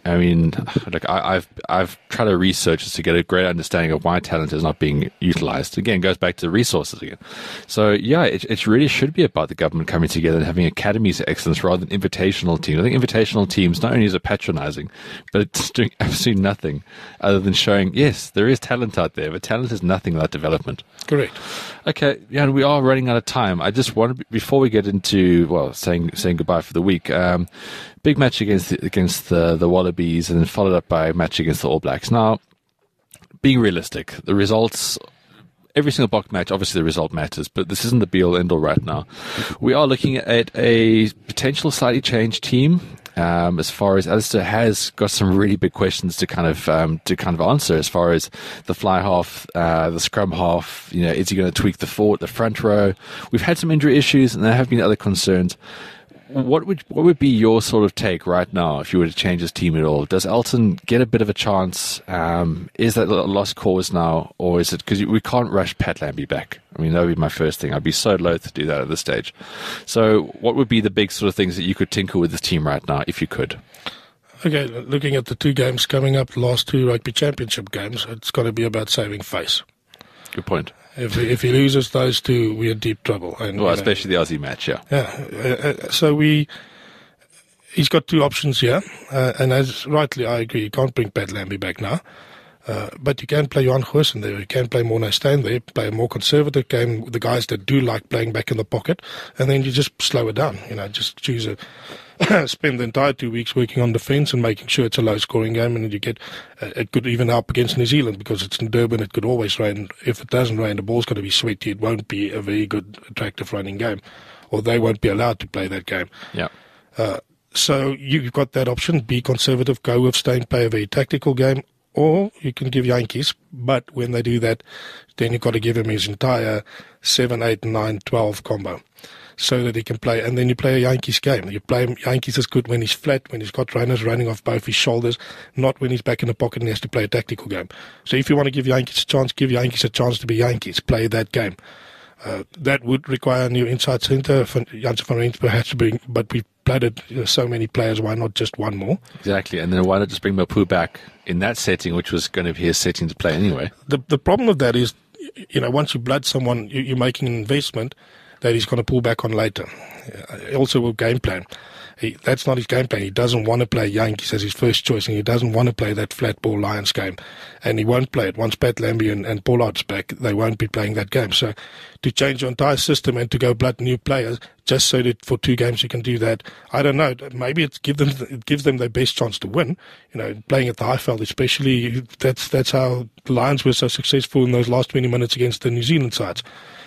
I mean, like I, I've I've tried to research this to get a great understanding of why talent is not being utilized. Again, it goes back to the resources again. So yeah, it, it really should be about the government coming together and having academies of excellence rather than invitational teams. I think invitational teams not only is it patronizing, but it's doing absolutely nothing other than showing, yes, there is talent out there, but talent is nothing without development. Correct. Okay, yeah, and we are running out of time. I just wanted, before we get into, well, saying saying goodbye for the week, um, big match against the, against the, the Wallabies and then followed up by a match against the All Blacks. Now, being realistic, the results, every single box match, obviously the result matters, but this isn't the be-all, end-all right now. We are looking at a potential slightly changed team. Um, as far as Alistair has got some really big questions to kind of um, to kind of answer, as far as the fly half, uh, the scrum half. You know, is he going to tweak the forward, the front row? We've had some injury issues, and there have been other concerns. What would what would be your sort of take right now if you were to change his team at all? Does Elton get a bit of a chance? Um, is that a lost cause now, or is it because we can't rush Pat Lambie back? I mean, that would be my first thing. I'd be so loath to do that at this stage. So, what would be the big sort of things that you could tinker with this team right now, if you could? Okay, looking at the two games coming up, the last two rugby championship games, it's got to be about saving face. Good point. If if he loses those two, we're in deep trouble. And, well, you know, especially the Aussie match, yeah. Yeah. Uh, uh, so we, he's got two options here, uh, and as rightly I agree, you can't bring Pat Lambie back now, uh, but you can play Johan Goosen there. You can play Morné Steyn there, play a more conservative game with the guys that do like playing back in the pocket, and then you just slow it down. You know, just choose a. Spend the entire two weeks working on defence and making sure it's a low-scoring game, and you get uh, it could even help against New Zealand because it's in Durban. It could always rain. If it doesn't rain, the ball's going to be sweaty. It won't be a very good, attractive running game, or they won't be allowed to play that game. Yeah. Uh, so you've got that option: be conservative, go with Steyn, play a very tactical game, or you can give Jantjies. But when they do that, then you've got to give him his entire seven, eight, nine, twelve combo, so that he can play. And then you play a Jantjies game. You play him, Jantjies is good when he's flat, when he's got runners running off both his shoulders, not when he's back in the pocket and he has to play a tactical game. So if you want to give Jantjies a chance, give Jantjies a chance to be Jantjies. Play that game. Uh, that would require a new inside centre. Janssen van Rensburg has to bring, but we've blooded you know, so many players. Why not just one more? Exactly. And then why not just bring Mapu back in that setting, which was going to be his setting to play anyway? The the problem with that is, you know, once you blood someone, you, you're making an investment that he's going to pull back on later. Uh, also with game plan. He, that's not his game plan. He doesn't want to play Jantjies as his first choice, and he doesn't want to play that flat ball Lions game. And he won't play it. Once Pat Lambie and, and Pollard's back, they won't be playing that game. So to change your entire system and to go blood new players, just so that for two games you can do that, I don't know. Maybe it's give them, it gives them their best chance to win. You know, playing at the Highveld especially, that's, that's how the Lions were so successful in those last twenty minutes against the New Zealand sides.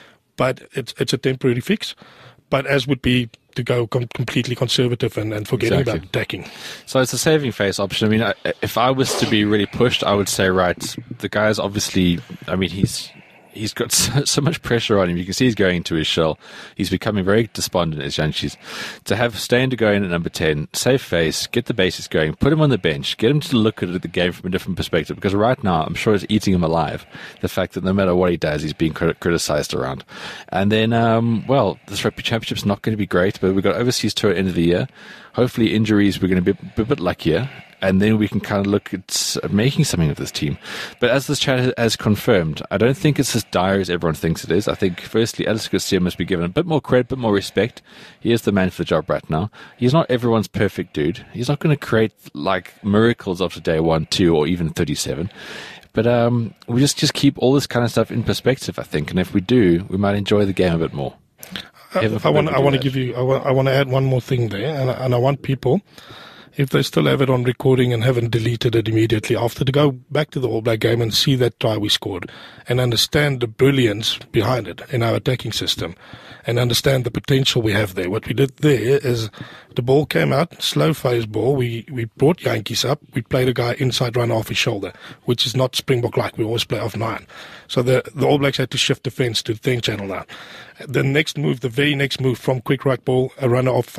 But it's it's a temporary fix. But as would be to go com- completely conservative and, and forgetting Exactly. about attacking. So it's a saving face option. I mean, I, if I was to be really pushed, I would say, right, the guy's obviously, I mean, he's he's got so, so much pressure on him. You can see he's going into his shell. He's becoming very despondent as Jantjies. To have Steyn to go in at number ten, save face, get the basics going, put him on the bench, get him to look at the game from a different perspective, because right now I'm sure it's eating him alive, the fact that no matter what he does, he's being crit- criticised around. And then, um, well, this rugby championship's not going to be great, but we've got overseas tour at the end of the year. Hopefully injuries, we're going to be, be a bit luckier. And then we can kind of look at making something of this team. But as this chat has confirmed, I don't think it's as dire as everyone thinks it is. I think, firstly, Alistair Coetzee must be given a bit more credit, a bit more respect. He is the man for the job right now. He's not everyone's perfect dude. He's not going to create, like, miracles after day one, two, or even thirty-seven. But um, we just, just keep all this kind of stuff in perspective, I think. And if we do, we might enjoy the game a bit more. Uh, I want I want to give you, I want, I want to add one more thing there. And I, and I want people, if they still have it on recording and haven't deleted it immediately after, to go back to the All Black game and see that try we scored and understand the brilliance behind it in our attacking system and understand the potential we have there. What we did there is the ball came out, slow phase ball. We, we brought Jantjies up. We played a guy inside run off his shoulder, which is not Springbok-like. We always play off nine. So the, the All Blacks had to shift defence to the ten channel now. The next move, the very next move from quick right ball, a runner off Faf.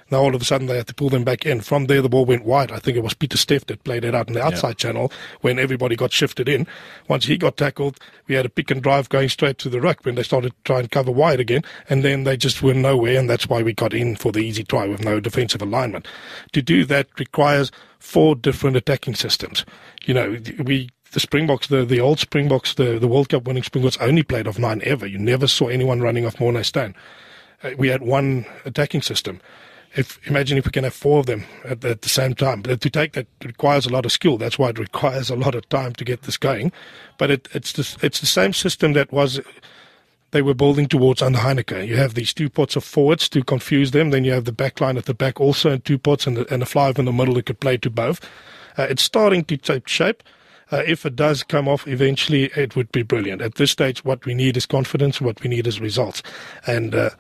Now all of a sudden they had to pull them back in. From there the ball went wide. I think it was Peter Steff that played it out in the outside yeah. channel when everybody got shifted in. Once he got tackled, we had a pick and drive going straight to the ruck when they started to try and cover wide again, and then they just were nowhere, and that's why we got in for the easy try with no defensive alignment. To do that requires four different attacking systems. You know, we the Springboks, the, the old Springboks, the, the World Cup winning Springboks only played off nine ever. You never saw anyone running off Morné Steyn. Uh, we had one attacking system. If imagine if we can have four of them at, at the same time. But to take that requires a lot of skill. That's why it requires a lot of time to get this going. But it, it's the, it's the same system that was they were building towards under Heineke. You have these two pots of forwards to confuse them. Then you have the back line at the back also in two pots, and, the, and a five in the middle that could play to both. Uh, it's starting to take shape. Uh, if it does come off eventually, it would be brilliant. At this stage, what we need is confidence. What we need is results. And uh,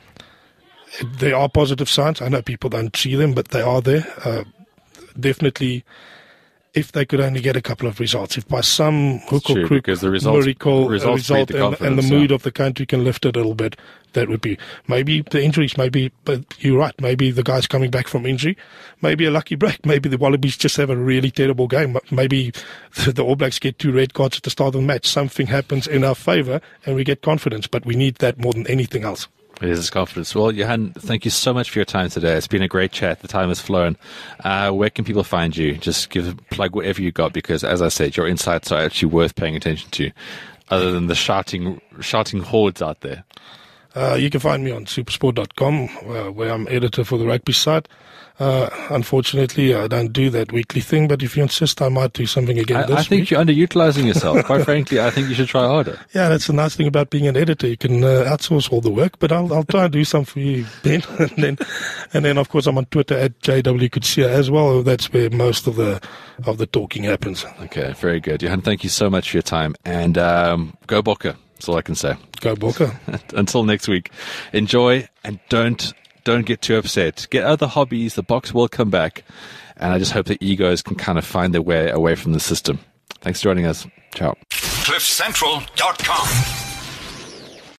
there are positive signs. I know people don't see them, but they are there. Uh, definitely, if they could only get a couple of results. If by some hook or crook, the results, miracle, results a result the and, and the mood yeah. of the country can lift it a little bit, that would be. Maybe the injuries, maybe, but you're right, maybe the guy's coming back from injury. Maybe a lucky break. Maybe the Wallabies just have a really terrible game. Maybe the All Blacks get two red cards at the start of the match. Something happens in our favour and we get confidence, but we need that more than anything else. It is confidence. Well, Johan, thank you so much for your time today. It's been a great chat. The time has flown. Uh, where can people find you? Just give plug whatever you got, because, as I said, your insights are actually worth paying attention to, other than the shouting, shouting hordes out there. Uh, you can find me on supersport dot com, uh, where I'm editor for the rugby site. Uh, unfortunately, I don't do that weekly thing, but if you insist, I might do something again I, this I think week. you're underutilizing yourself. Quite frankly, I think you should try harder. Yeah, that's the nice thing about being an editor. You can uh, outsource all the work, but I'll, I'll try and do some for you, Ben. and then, and then, of course, I'm on Twitter at J W Kutsia as well. That's where most of the of the talking happens. Okay, very good. Johan, thank you so much for your time, and um, go Bokke. That's all I can say. Go Bokke. Until next week, enjoy and don't don't get too upset. Get other hobbies. The Boks will come back, and I just hope that egos can kind of find their way away from the system. Thanks for joining us. Ciao. cliff central dot com